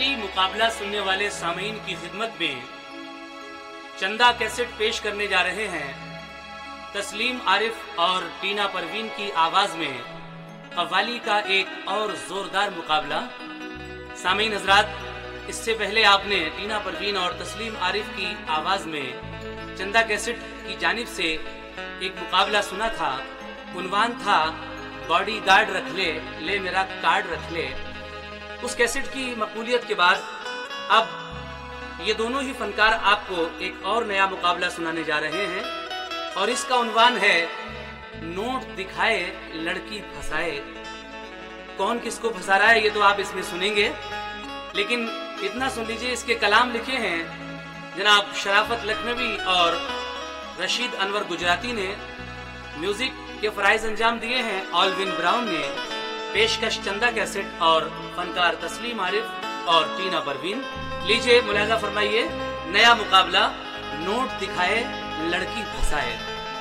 ख्याली मुकाबला सुनने वाले सामीन की खिदमत में चंदा कैसेट पेश करने जा रहे हैं तस्लीम आरिफ और टीना परवीन की आवाज में कव्वाली का एक और जोरदार मुकाबला। सामीन हजरात, इससे पहले आपने टीना परवीन और तस्लीम आरिफ की आवाज में चंदा कैसेट की जानिब से एक मुकाबला सुना था। उन्वान था बॉडी गार्ड रख ले मेरा कार्ड रख ले। उस कैसेट की मकबूलियत के बाद अब ये दोनों ही फनकार आपको एक और नया मुकाबला सुनाने जा रहे हैं और इसका उन्वान है नोट दिखाए लड़की फंसाए। कौन किसको फंसा रहा है ये तो आप इसमें सुनेंगे, लेकिन इतना सुन लीजिए, इसके कलाम लिखे हैं जनाब शराफत लखनवी और रशीद अनवर गुजराती ने। म्यूजिक के फराइज अंजाम दिए हैं ऑलविन ब्राउन ने। पेशकश चंदा कैसेट और फनकार तस्लीम आरिफ और टीना परवीन। लीजिए मुलाजा फरमाइए नया मुकाबला नोट दिखाए लड़की फंसाए।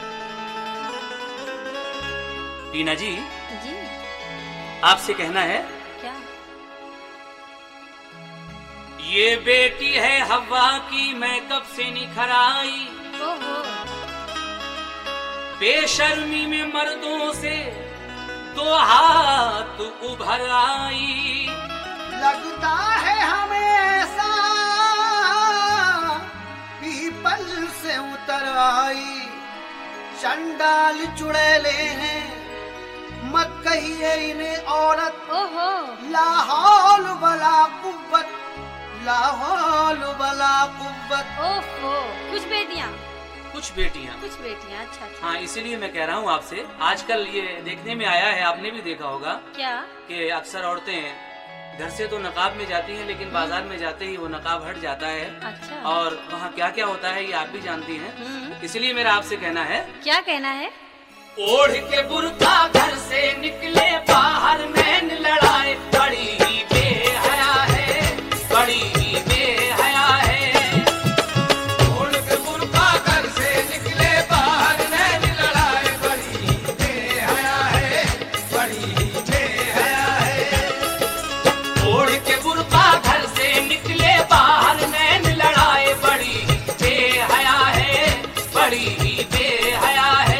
टीना जी आपसे कहना है क्या? ये बेटी है हवा की मैं कब से निखर आई, ओहो बेशर्मी में मर्दों से दो हाथ उभर आई। लगता है हमेशा पीपल से उतर आई। चंडाल चुड़ैले हैं मत कहिए इन्हें औरत। ओहो लाहौल वला कुव्वत, लाहौल वला कुव्वत। ओहो कुछ बेटियां अच्छा अच्छा। हाँ, इसीलिए मैं कह रहा हूँ आपसे, आजकल ये देखने में आया है, आपने भी देखा होगा क्या कि अक्सर औरतें घर से तो नकाब में जाती हैं लेकिन बाजार में जाते ही वो नकाब हट जाता है। अच्छा। और वहाँ क्या क्या होता है ये आप भी जानती हैं। इसलिए मेरा आपसे कहना है, क्या कहना है? ओढ़ के बुर्का घर से निकले बाहर मैन लड़ाए, बड़ी ही बेहया है, बड़ी ही बेहया है। ओढ़ के बुर्का घर से निकले बाहर मैन लड़ाए, बड़ी ही बेहया है, बड़ी ही बेहया है। ओढ़ के बुर्का घर से निकले बाहर मैन लड़ाए, बड़ी ही बेहया है, बड़ी ही बेहया है।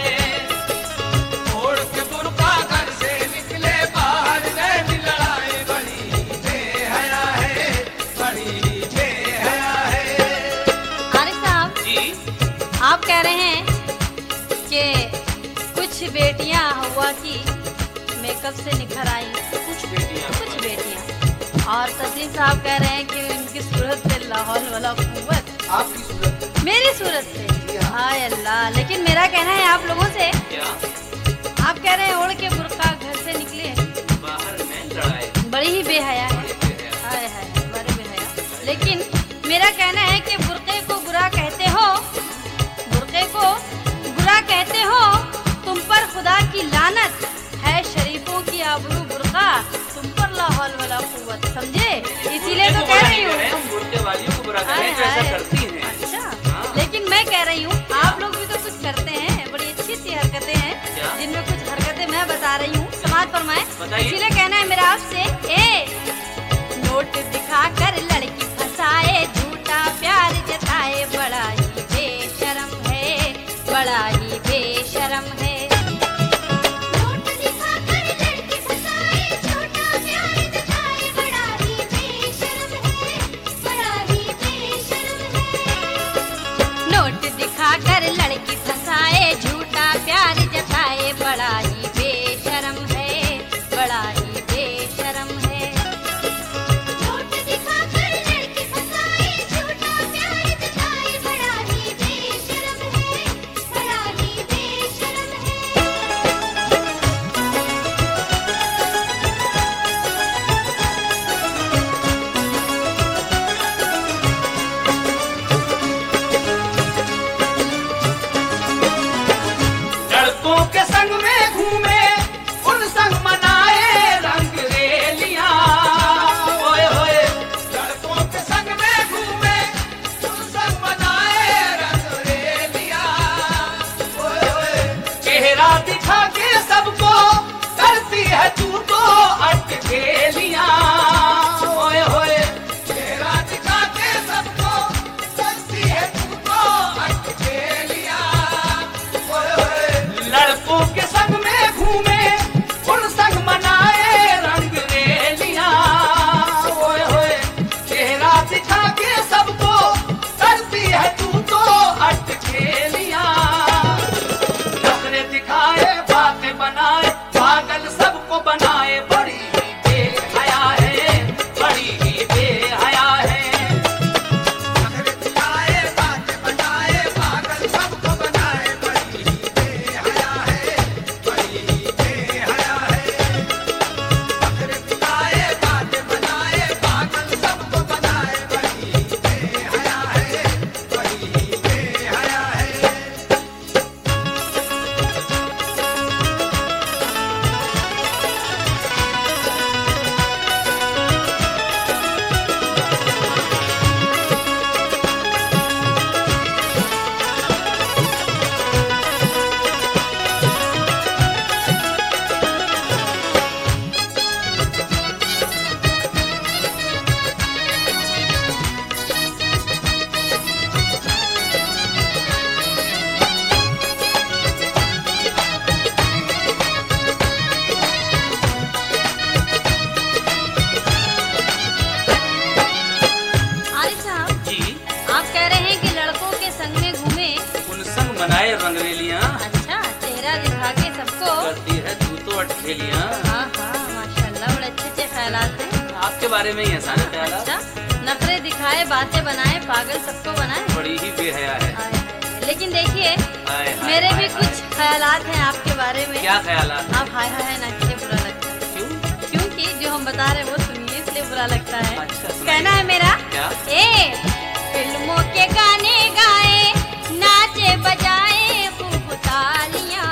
आप कह रहे हैं कि कुछ बेटियां हवा की मेकअप से निखर आई, कुछ बेटियां और तस्लीम साहब कह रहे हैं कि उनकी सूरत पे लाहौल वाला कुव्वत। आपकी सूरत, मेरी सूरत से हाय अल्लाह। लेकिन मेरा कहना है आप लोगों से, आप कह रहे हैं ओढ़ के बुर्का घर से निकले बाहर में लड़ाए, बड़ी ही बेहया है, हाय हाय बड़े बेहया। लेकिन मेरा कहना है कि बुर्के को बुरा कहते हो, बुर्के को बुरा कहते हो, तुम पर खुदा की लानत है, शरीफों की आबरू बुर्का, तुम पर लाहौल वाला कुव्वत। समझे? इसीलिए तो कह रही हूँ बुर्के वालियों को बुरा कहते हैं, ऐसा करती हैं। अच्छा, लेकिन मैं कह रही हूँ आप लोग भी तो कुछ करते हैं, बड़ी अच्छी अच्छी हरकतें हैं जिनमें कुछ हरकतें मैं बता रही हूँ, समाज फरमाए। इसीलिए कहना है मेरा आपसे, नोट दिखा कर लड़की फंसाए, झूठा प्यार जताए, बड़ा ही बेशरम है, बड़ा ही बेशरम है। नोट दिखाकर लड़की फंसाए, झूठा प्यार जताए, बड़ा ही बेशरम है, बड़ा ही बेशरम है। नोट दिखाकर लड़की फंसाए, झूठा प्यार जताए, बड़ा ही बेशरम है, बड़ा ही बेशरम है। नोट दिखाकर लड़की फंसाए, झूठा प्यार जताए, बड़ा ही बेशरम है, बड़ा ही बेशरम है। लड़कों के संग में घूमे, उन संग मनाए रंग रेलियां, ओए होए। लड़कों के संग में घूमे, उन संग मनाए रंग रेलियां, ओए होए। चेहरा दिखा के सबको करती है तू तो अटकेलियां, ओए होए। के लिए। हाँ हाँ माशाल्लाह, बड़े अच्छे अच्छे ख्यालात हैं आपके बारे में ही है सारे ख्याल। अच्छा, नखरे दिखाए, बातें बनाए, पागल सबको बनाए। बड़ी ही बेहया है। लेकिन देखिए हाय, मेरे हाय, भी हाय, कुछ ख्यालात हैं आपके बारे में। क्या ख्यालात? आप हाय हाय ना इसलिए बुरा लगता है। क्यों? क्योंकि जो हम बता रहे हैं वो सुनिए, इसलिए बुरा लगता है। अच्छा, सुनाइए। कहना है मेरा क्या? फिल्मों के गाने गाए, नाचे बजाए खूब तालियां।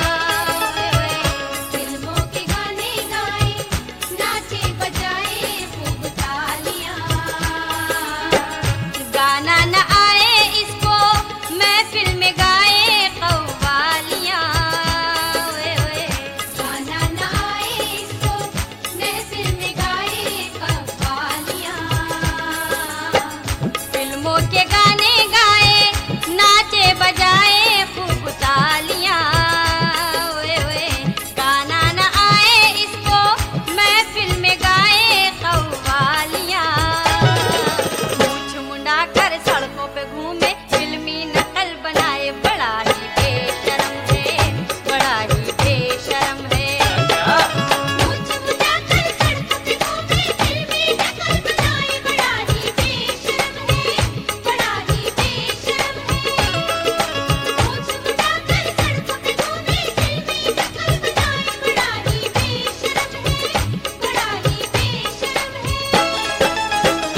फिल्मों के गाने गाए, नाचे बजाए खूब तालियां। गाना न आए इसको महफिल में गाए कव्वालियां। गाना न आए इसको महफिल में गाए कव्वालियां। फिल्मों के गाने गाए, नाचे बजाए खूब तालियां। गाना न आए इसको महफिल में गाए कव्वालियां। मूंछ मुंडा कर सड़कों पे घूमे, फिल्मी नकल बनाए, बड़ा ही बेशरम है, बड़ा ही बेशरम है। मूंछ मुड़ाकर सड़कों पे घूमे, फिल्मी नकल बनाए, बड़ा ही बेशरम है, बड़ा ही बेशरम है। मूंछ मुड़ाकर सड़कों पे घूमे, फिल्मी नकल बनाए, बड़ा ही बेशरम है, बड़ा ही बेशरम है।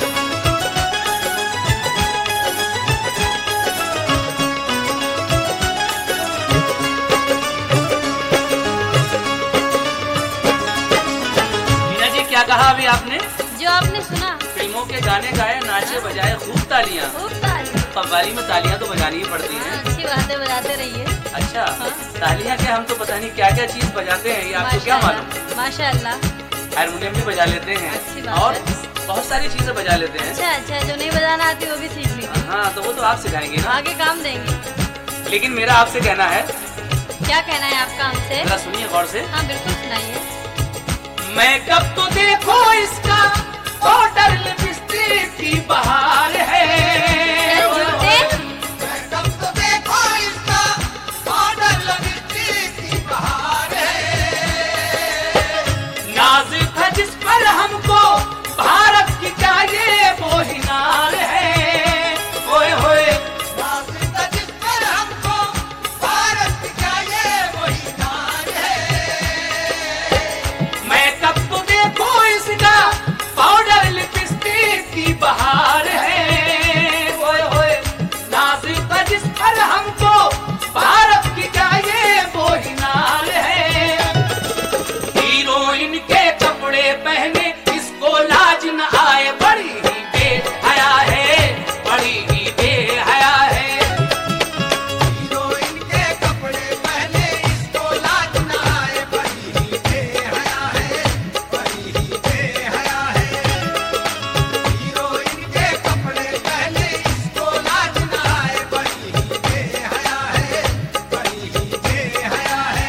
मीना जी क्या कहा अभी आपने? जो आपने सुना, फिल्मों के गाने गाए, नाचे बजाए खूब तालियां। खूब तालियां। कव्वाली में तालियां तो बजानी ही पड़ती हाँ, हैं। अच्छी बातें बजाते रहिए। अच्छा, हाँ। तालियां क्या, हम तो पता नहीं क्या क्या चीज बजाते हैं, ये आपको क्या मालूम? माशाल्लाह। हारमोनियम भी बजा लेते हैं अच्छी बात और है। बहुत सारी चीजें बजा लेते हैं। अच्छा अच्छा, जो नहीं बजाना आती वो भी सीख लीजिए, हाँ, तो वो तो आप सिखाएंगे ना। आगे काम देंगे। लेकिन मेरा आपसे कहना है, क्या कहना है आपका हमसे? जरा सुनिए गौर से। हाँ बिल्कुल सुनाइए। मेकअप तो देखो इसका, पाउडर लिपस्टिक की बहार है। चल झूठे। तब तो देखो इसका पाउडर लिपस्टिक की बहार है। नाज था जिस पर हमको भारत की चाहिए वो हिनार है। ओए होए, नाज़िदा जिस पर हमको भारत की चाहिए वही नार है। मेकअप तो देखो इसका, पाउडर लिपस्टिक की बहार है। ओए होए, नाज था जिस पर हमको भारत की चाहिए वो हिनार है। हीरोइन के कपड़े पहने इसको लाज न आए, बड़ी ही बेहया है, बड़ी ही बेहया है। हीरोइन के कपड़े पहने इसको लाज न आए, बड़ी ही बेहया है, बड़ी ही बेहया है। हीरोइन के कपड़े पहने इसको लाज न आए, बड़ी ही बेहया है, बड़ी ही बेहया है।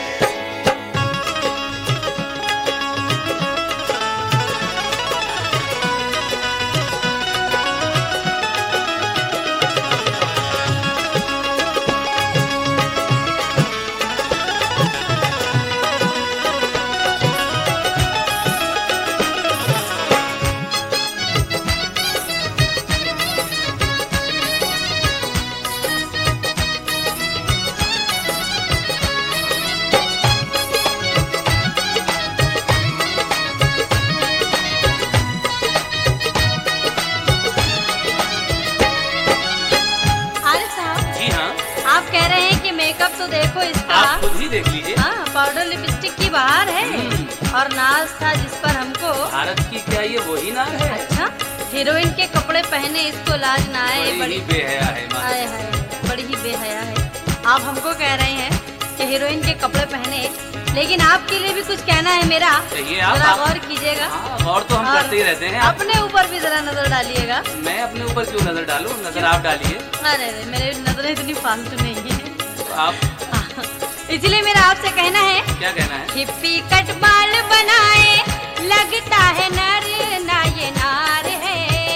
आरिफ साहब, जी हाँ, आप कह रहे हैं कि मेकअप तो देखो इसका, आप खुद ही देख लीजिए। हाँ पाउडर लिपस्टिक की बहार है, और नाज था जिस पर हमको। भारत की क्या ये वही नार है? अच्छा, हीरोइन के कपड़े पहने इसको लाज ना आए, बड़ी बड़ी ही बेहया है माँ। आए हाय, बड़ी ही बेहया है। आप हमको कह रहे हैं कि हीरोइन के कपड़े पहने, लेकिन आपके लिए भी कुछ कहना है मेरा, कहिए आप। जरा गौर कीजिएगा। हाँ, गौर तो हम और करते ही रहते हैं। अपने ऊपर भी जरा नजर डालिएगा। मैं अपने ऊपर क्यों नजर डालूं? नजर आप डालिए। अरे अरे, मेरी नजरें इतनी फालतू नहीं है। तो आप इसलिए मेरा आपसे कहना है, क्या कहना है? हिप्पी कट बाल बनाए, लगता है नर ना ये नार है।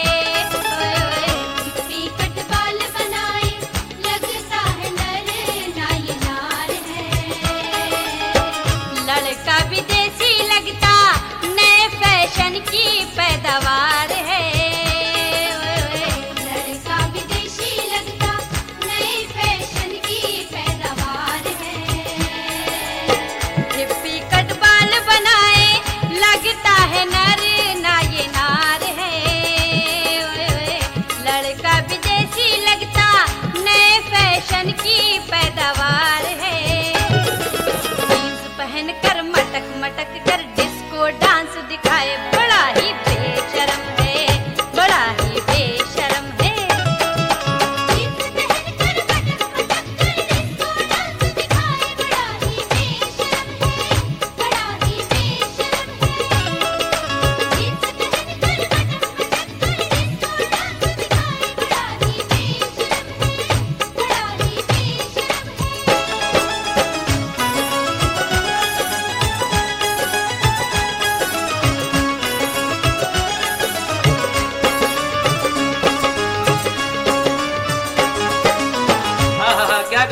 हिप्पी कट बाल बनाए, लगता है नर ना ये नार है।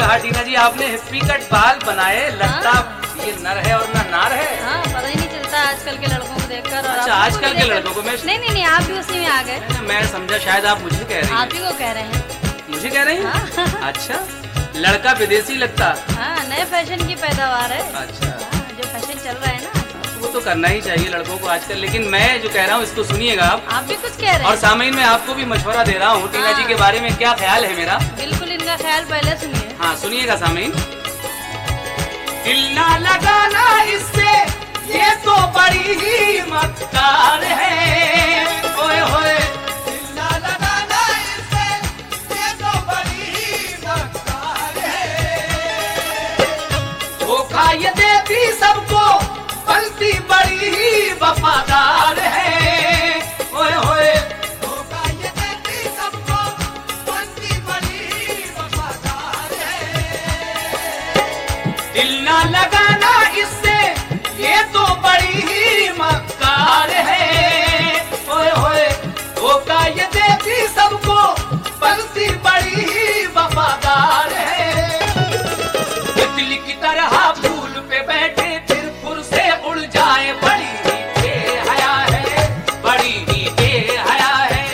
कहा टीना जी आपने हिप्पी कट बाल बनाए, लगता ये नर है और ना नार है। हाँ, पता ही नहीं चलता आजकल के लड़कों को देखकर। और अच्छा, आप आजकल के लड़कों को मैं नहीं, आप भी उसी में आ गए। मैं समझा शायद आप मुझे कह रही हैं। आप ही को कह रहे हैं। मुझे कह रही हैं? हाँ। अच्छा, लड़का विदेशी लगता। हाँ, नए फैशन की पैदावार है। अच्छा, हाँ, जो फैशन चल रहा है ना वो तो करना ही चाहिए लड़कों को आजकल। लेकिन मैं जो कह रहा हूँ इसको सुनिएगा आप भी कुछ कह रहे और हैं। सामयीन मैं आपको भी मशवरा दे रहा हूँ टीना जी के बारे में क्या ख्याल है मेरा। बिल्कुल, इनका ख्याल पहले सुनिए। हाँ, सुनिएगा सामयीन। दिल ना लगाना इससे ये तो बड़ी ही मक्कार है, ओए होए। दिल ना लगाना इससे ये तो बड़ी ही मक्कार है। धोखा ये देती सबको बनती बड़ी ही वफादार है, ओए होए। धोखा ये देती सबको बनती बड़ी ही वफादार है। दिल ना लगाना इससे ये तो बड़ी ही मक्कार है, ओए होए। धोखा ये देती सबको बनती बड़ी ही वफादार है। तितली की तरह फूल पे बैठे फिर फुर से उड़ जाए, बड़ी ही बेहया है, बड़ी ही बेहया है।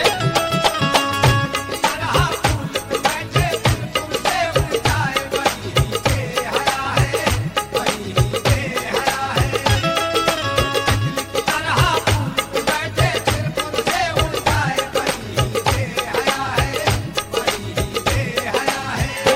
तरह फूल पे बैठे फूल से उड़ जाए, बड़ी ही बेहया है, बड़ी ही बेहया है। तरह फूल पे बैठे फूल से उड़ जाए, बड़ी ही बेहया है, बड़ी ही बेहया है।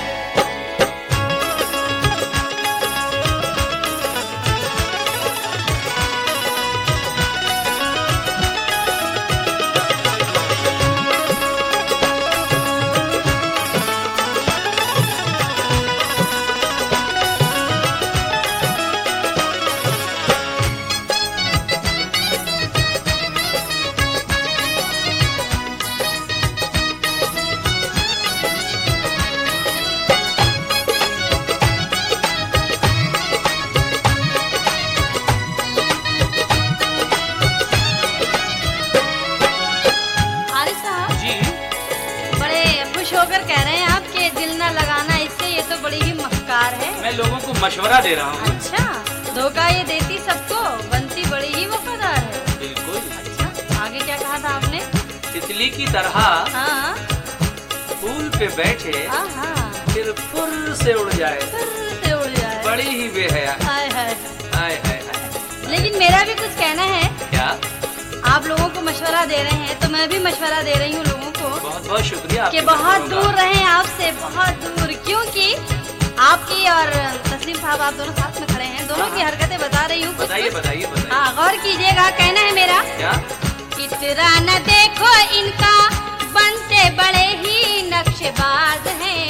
आरिफ साहब जी, बड़े खुश होकर कह रहे हैं आप कि दिल ना लगाना इससे ये तो बड़ी ही मक्कार है। मैं लोगों को मशवरा दे रहा हूँ। अच्छा, धोखा ये देती सबको बनती बड़ी ही वफादार है। बिल्कुल। अच्छा, आगे क्या कहा था आपने? तितली की तरह हाँ फूल पे बैठे हाँ हाँ, फिर फुर से उड़ जाए, फिर से उड़ जाए। बड़ी ही बेहया। हाय हाय। हाय हाय हाय। लेकिन मेरा भी कुछ कहना है। क्या? आप लोगों को मशवरा दे रहे हैं तो मैं भी मशवरा दे रही हूँ लोगों को बहुत बहुत शुक्रिया कि आपके बहुत मशवरों दूर का। रहें आपसे, बहुत दूर। क्योंकि आपकी और तस्लीम साहब आप दोनों साथ में खड़े हैं, दोनों की हरकतें बता रही हूँ। बताइए बताइए बताइए। हाँ, गौर कीजिएगा, कहना है मेरा। क्या? इतना न देखो इनका बनते बड़े ही नक्शेबाज हैं।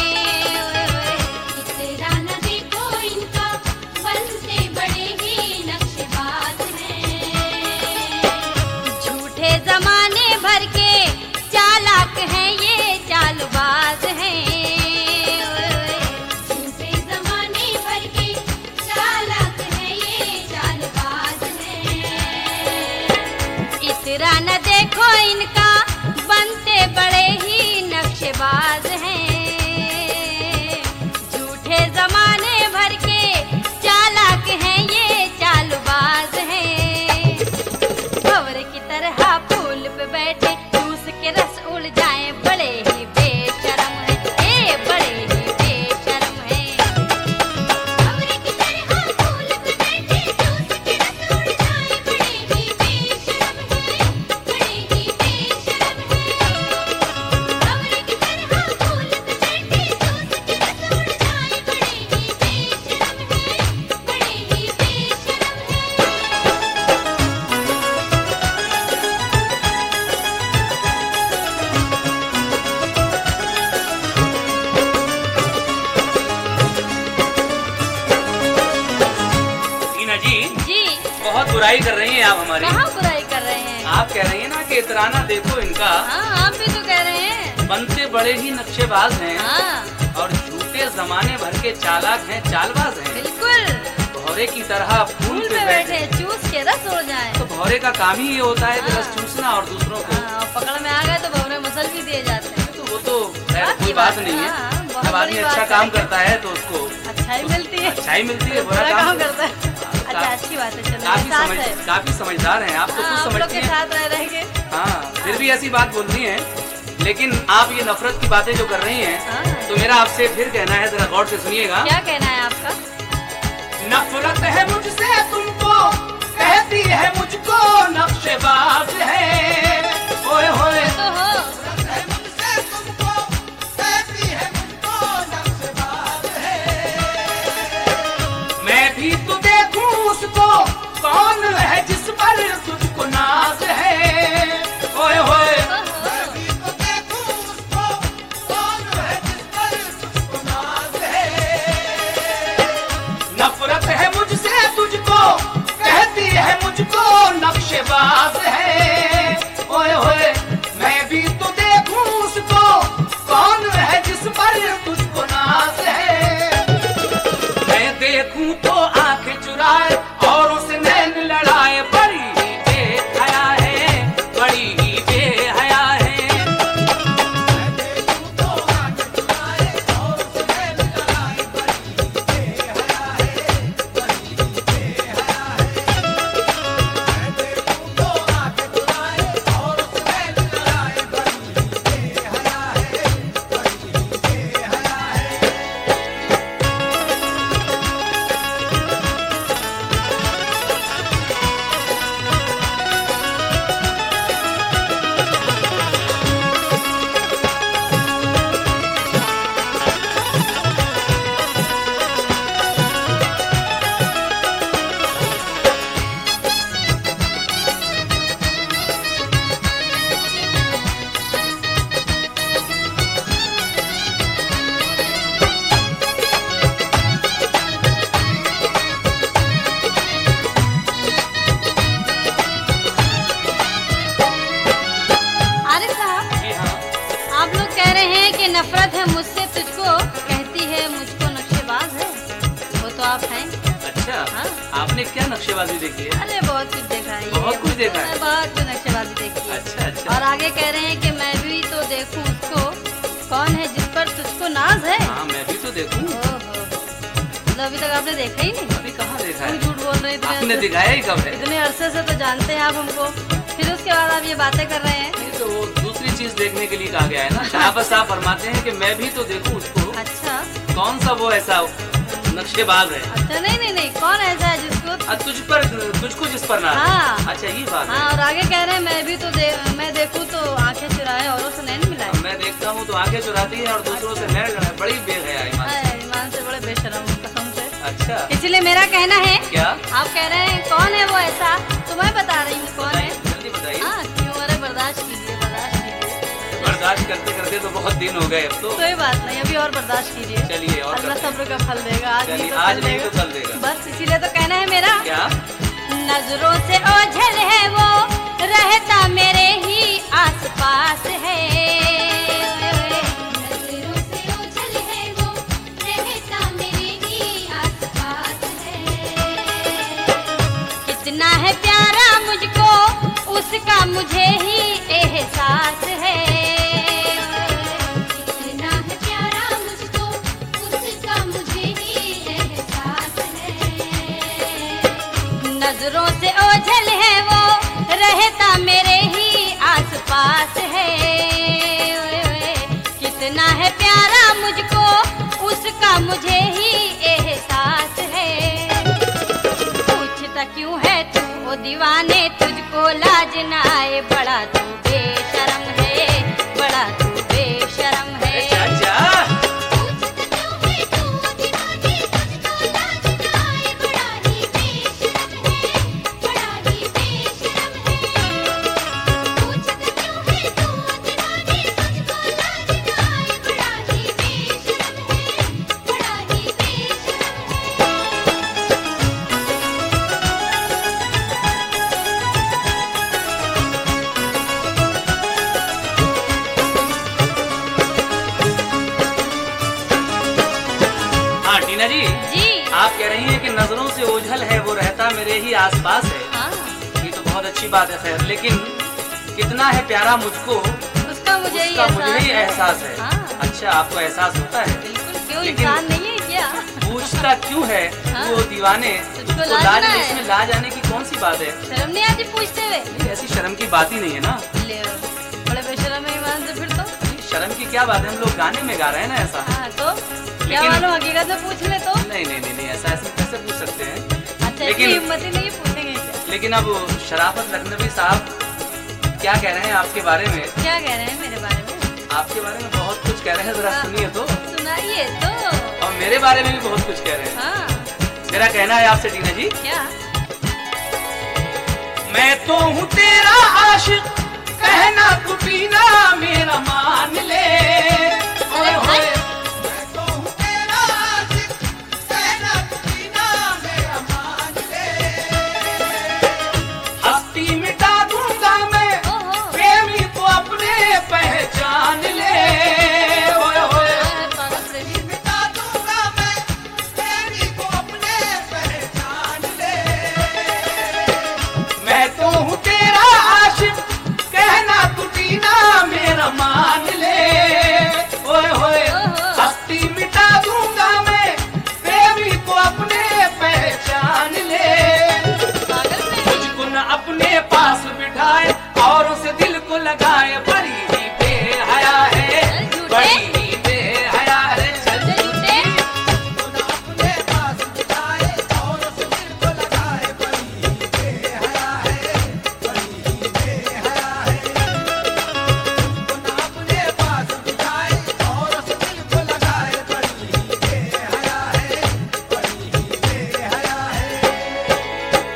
इतना न देखो इनका बनते बड़े ही नक्शेबाज हैं। झूठे जमाने भर के चालाक हैं, ये चालबाज हैं। झूठे जमाने भर के चालाक हैं, ये चालबाज हैं। इतना न देखो इनका बनते बड़े ही नक्शेबाज हैं। झूठे जमाने भर के चालाक हैं, ये चालबाज हैं। भंवर की तरह फूल पे बैठे चूस के रस उड़ जाए, बड़े ही बेशरम है, ए बड़े ही बेशरम है। भंवर की तरह फूल पे बैठे चूस के रस उड़ जाए, बड़े ही बेशरम है, बड़े ही बेशरम है। भंवर की तरह फूल पे बैठे चूस के रस उड़ जाए, बड़े ही बेशरम है, बड़े ही बेशरम है। टीना जी, जी, बहुत बुराई कर रही हैं आप हमारी। कहाँ बुराई कर रहे हैं? आप कह रही हैं ना कि इतराना देखो इनका हाँ, आप भी तो कह रहे हैं। बनते बड़े ही नक्शेबाज हैं हाँ, और झूठे जमाने भर के चालाक हैं, चालबाज हैं। बिल्कुल। भौरे की तरह फूल फूल पे पे बैठे। बैठे चूस के रस उड़ जाए। तो भौरे का काम ही ये होता है कि हाँ। रस चूसना और दूसरों को। हाँ, पकड़ में आ गए तो भंवरे मसल भी दिए जाते हैं। तो वो तो खैर कोई बात नहीं है। हाँ, बहुत अब जब आदमी बड़ी अच्छा बात काम है। करता है तो उसको अच्छाई मिलती है। अच्छाई मिलती है, बुरा बुरा काम काम करता है। अच्छा, अच्छी बात है। चलो एहसास है। काफी समझदार हैं आप, तो हाँ, कुछ आप लोग समझती के हैं। साथ रह के। हाँ, फिर भी ऐसी बात बोलनी है। लेकिन आप ये नफरत की बातें जो कर रही हैं, हाँ। तो मेरा आपसे फिर कहना है, जरा गौर से सुनिएगा। क्या कहना है आपका? नफरत है मुझसे तुमको, कहती है मुझको नक्शेबाज है। ओए होए तो हो। है मुझसे तुमको, कहती है मुझको नक्शेबाज है। मैं भी तो देखूं उसको, कौन है जिस पर तुझको नाज है। ओए होए तो हो। मैं भी तो देखूं उसको, कौन है जिस पर तुझको नाज है। नफरत है मुझसे तुझको, कहती है मुझको नक्शेबाज है। ओए होए मैं भी तो देखूं उसको, कौन है जिस पर तुझको नाज है। मैं देखूं तो आंखें चुराए और उसे नैन लड़ाए, बड़ी ही बेहया है, बड़ी ही बेहया है। मैं देखूं तो आंखें चुराए और उसने लड़ाई, बड़ी ही बेहया है, बड़ी ही बेहया है। मैं देखूं तो आंखें चुराए और उसने लड़ाई, बड़ी ही बेहया है, बड़ी ही बेहया है। आरिफ साहब, जी हाँ, आप लोग कह रहे हैं कि नफरत है मुझसे तुझको, कहती है मुझको नक्शेबाज है। वो तो आप हैं। अच्छा। हाँ। आपने क्या नक्शेबाजी देखी है? अरे बहुत कुछ देखा है। बहुत कुछ देखा है? बहुत कुछ नक्शेबाजी देखी है। अच्छा अच्छा। और आगे कह रहे हैं कि मैं भी तो देखूं उसको, कौन है जिस पर तुझको नाज है। हाँ, मैं भी तो देखूं। ओहो, मतलब अभी तक आपने देखा ही नहीं। अभी कहाँ देखा तुम है? झूठ बोल रहे हैं इतने आपने अरसे- दिखाया ही कब है? इतने अरसे से तो जानते हैं आप हमको, फिर उसके बाद आप ये बातें कर रहे हैं। नहीं तो वो दूसरी चीज देखने के लिए कहा गया है ना। शाहबाज साहब फरमाते हैं कि मैं भी तो देखूं उसको, अच्छा कौन सा वो ऐसा नक्शेबाज है। अच्छा, नहीं नहीं नहीं, कौन ऐसा है जिसको। तुझको जिस पर ना। हाँ। अच्छा, ये बात हाँ, है। और आगे कह रहे हैं मैं भी तो मैं देखूं तो आंखें चुराए औरों से नैन मिलाए। मैं देखता हूँ तो आंखें चुराती है और दूसरों से नैन लड़ाए, बड़ी बेहया ईमान से। हाय, ईमान से बड़े बेशरम हूँ, कसम से। अच्छा, इसलिए मेरा कहना है, क्या? आप कह रहे हैं कौन है वो ऐसा, तो मैं बता रही हूँ कौन है। बताइए, जल्दी बताइए। हाँ, क्यों? अरे बर्दाश्त कीजिए, बर्दाश्त कीजिए। बर्दाश्त करते करते तो बहुत दिन हो गए अब तो। कोई बात नहीं, अभी और बर्दाश्त कीजिए। चलिए, और अल्लाह करते हैं। सब्र का फल देगा। आज नहीं चलिए, तो आज कल नहीं देगा। तो कल देगा। बस इसीलिए तो कहना है मेरा, क्या? नजरों से ओझल है वो, रहता मेरे ही आसपास है। नजरों से ओझल है वो, रहता मेरे ही आसपास है। कितना है प्यारा मुझको, उसका मुझे ही एहसास है। कितना है प्यारा मुझको, उसका मुझे ही एहसास है। नजरों से ओझल है वो, रहता मेरे ही आसपास है। कितना है प्यारा मुझको, उसका मुझे ही एहसास है। पूछता क्यों है तू ओ दीवाने, तुझको लाज न आए, बड़ा तू बेशरम है, बड़ा तू बेशरम है। अच्छा, पूछता क्यों है तू दीवाने, तुझको लाज न आए, बड़ा ही बेशरम है, बड़ा ही बेशरम है। पूछता क्यों है तू दीवाने, तुझको लाज न आए, बड़ा ही बेशरम है, बड़ा ही बेशरम है। हाँ टीना जी, जी आप कह रही हैं कि नजरों से ओझल है वो, रहता मेरे ही आसपास है। हाँ, ये तो बहुत अच्छी बात है। खैर, लेकिन कितना है प्यारा मुझको, उसका मुझे ही उसका मुझे ही है। एहसास है। हाँ। अच्छा, आपको एहसास होता है? बिल्कुल क्यों लेकिन इंसान नहीं है क्या? पूछता क्यों है हाँ? वो दीवाने? तुझको उसको लाज लाज ना नहीं, है? इसमें लाज आने की कौन सी बात है? शर्म नहीं आती पूछते हुए? नहीं, ऐसी शर्म की बात ही नहीं है ना। ले बड़े बेशर्म है ईमान से फिर तो। शर्म की क्या बात है, हम लोग गाने में गा रहे हैं ना ऐसा। हाँ तो क्या लेकिन- मालूम हकीकत में पूछ ले तो। नहीं नहीं नहीं नहीं, ऐसा ऐसे कैसे पूछ सकते हैं? अच्छा इतनी लेकिन- हिम्मत ही नहीं है पूछेंगे क्या? लेकिन अब शराफत लखनवी साहब क्या कह रहे हैं आपके बारे में? क्या कह रहे हैं मेरे बारे में? आपके बारे में बहुत कुछ कह रहे हैं, जरा सुनिए तो। सुनाइए तो। और मेरे बारे में भी बहुत कुछ कह रहे हैं। हाँ मेरा कहना है आपसे टीना जी, क्या? मैं तो हूँ तेरा आशिक, कहना तू टीना मेरा मान ले। ओए होए, मैं तो हूँ तेरा आशिक, कहना तू टीना मेरा मान ले। हस्ती मिटा दूंगा मैं, ओहो प्रेमी को अपने पहचान ले। ओए होए, पागल प्रेमी। मिटा दूंगा मैं, प्रेमी को अपने पहचान ले। मैं तो हूँ तेरा आशिक, कहना तू टीना मेरा मान ले। ओए होए, ओहो। हस्ती मिटा दूंगा मैं, प्रेमी को अपने पहचान ले। पागल प्रेमी। मुझको न अपने पास बिठाए और उसे दिल को लगाए, बड़ी ही बेहया है, बड़ी ही बेहया है। चल चल झूठे। तूने अपने पास बिठाए और उस दिल को लगाए, बड़ी ही बेहया है, बड़ी ही बेहया है। तूने अपने पास बिठाए और उस दिल को लगाए, बड़ी ही बेहया है, बड़ी ही बेहया है।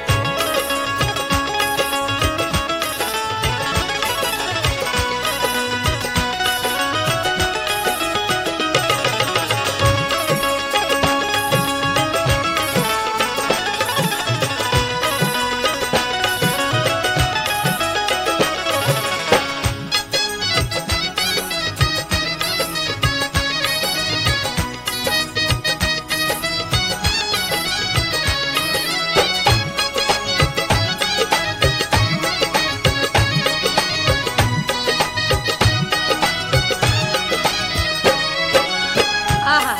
आहा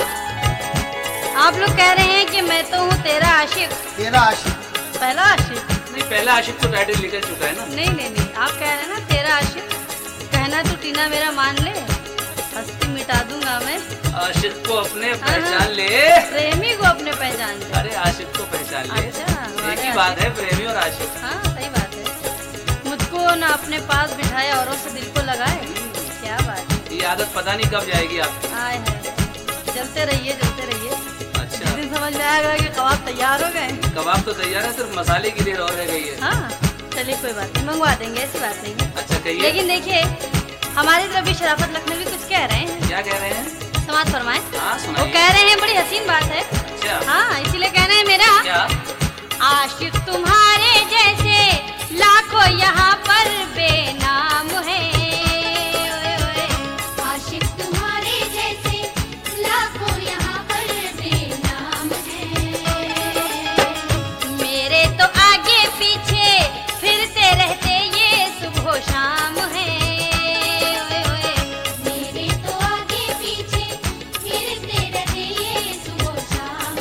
आप लोग कह रहे हैं कि मैं तो हूँ तेरा आशिक। तेरा आशिक पहला आशिक? नहीं, पहला आशिक तो टाइटल निकल चुका है ना। नहीं नहीं नहीं आप कह रहे हैं ना तेरा आशिक, कहना तू टीना मेरा मान ले, हस्ती मिटा दूंगा मैं, आशिक को अपने पहचान ले। प्रेमी को अपने पहचान ले। अरे आशिक को पहचान ले, अच्छा, एक हमारे ही बात है, प्रेमी और आशिक। हाँ सही बात है। मुझको ना अपने पास बिठाए औरों से दिल को लगाए, क्या बात है। ये आदत पता नहीं कब जाएगी आपकी। आए है जलते रहिए जलते रहिए, अच्छा, जिस दिन समझ में आएगा कि कबाब तैयार हो गए। कबाब तो तैयार है, सिर्फ मसाले की देर और रह गई है। हाँ चलिए कोई बात नहीं, मंगवा देंगे, ऐसी बात नहीं है। अच्छा कहिए, लेकिन देखिए हमारी तरफ भी शराफत लखनवी कुछ कह रहे हैं, क्या कह रहे हैं? समाज फरमाए। हाँ वो सुनाइए। कह रहे हैं बड़ी हसीन बात है। अच्छा, हाँ इसीलिए कहना है मेरा, क्या? आशिक तुम्हारे जैसे लाखों यहाँ पर बेनाम है। ओए ओए। आशिक तुम्हारे जैसे लाखों यहाँ पर बेनाम है। मेरे तो आगे पीछे फिरते रहते ये सुबह शाम है। ओए ओए। मेरे तो आगे पीछे फिरते रहते ये सुबह शाम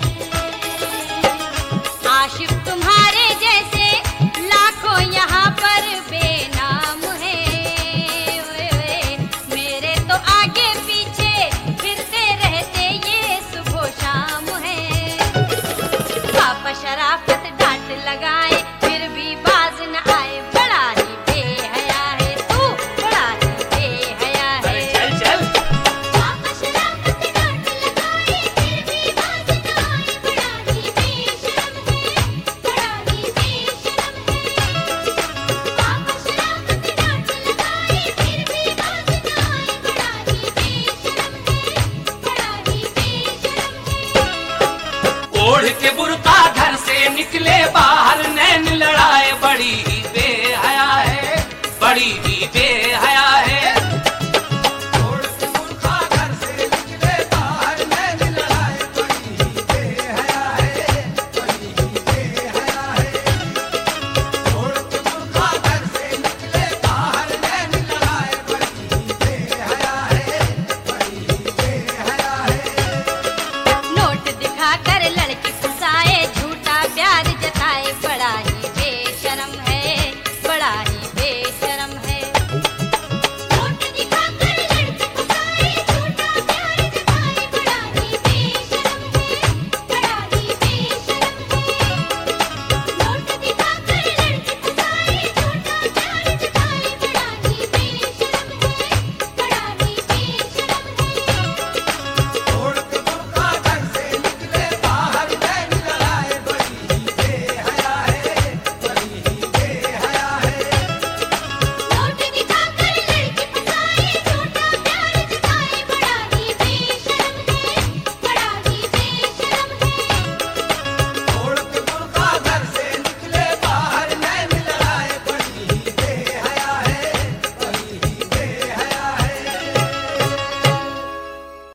है। आशिक तुम्हारे जैसे लाखों यहाँ पर बेनाम है। ओए ओए। मेरे तो आगे पीछे फिरते रहते ये सुबह शाम है। पापा शराफत डांट लगाए फिर भी बाज न आए, बड़ा ही बेहया है तू, बड़ा ही बेहया अरे है। चल चल, पापा शराफत डांट लगाए फिर भी बाज न आए, बड़ा ही बेशर्म है, बड़ा ही बेशर्म है। पापा शराफत डांट लगाए फिर भी बाज न आए, बड़ा ही बेशर्म है, बड़ा ही बेशर्म है। ओढ़ के बुरका घर से निकले बाहर, नैन लड़ाए, बड़ी